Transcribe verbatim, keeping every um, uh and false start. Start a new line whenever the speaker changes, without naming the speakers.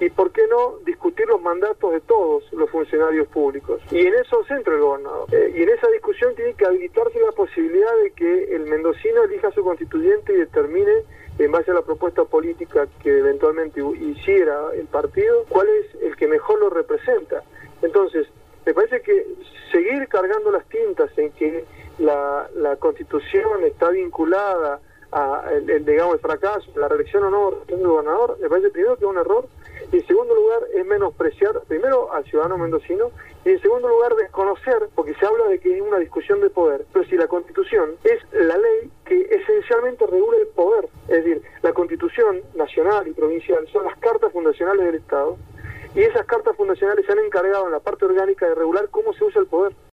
y por qué no discutir los mandatos de todos los funcionarios públicos. Y en eso se centra el gobernador. Eh, y en esa discusión tiene que habilitarse la posibilidad de que el mendocino elija a su constituyente y determine, en base a la propuesta política que eventualmente hiciera el partido, cuál es el que mejor lo representa. Entonces, me parece que seguir cargando las tintas en que la, la Constitución está vinculada a el, el, digamos, el fracaso, la reelección o no del gobernador, me parece primero que es un error, y en segundo lugar es menospreciar primero al ciudadano mendocino, y en segundo lugar desconocer, porque se habla de que es una discusión de poder, pero si la Constitución es la ley que esencialmente regula el poder, es decir, la Constitución nacional y provincial son las cartas fundacionales del Estado, y esas cartas fundacionales se han encargado en la parte orgánica de regular cómo se usa el poder.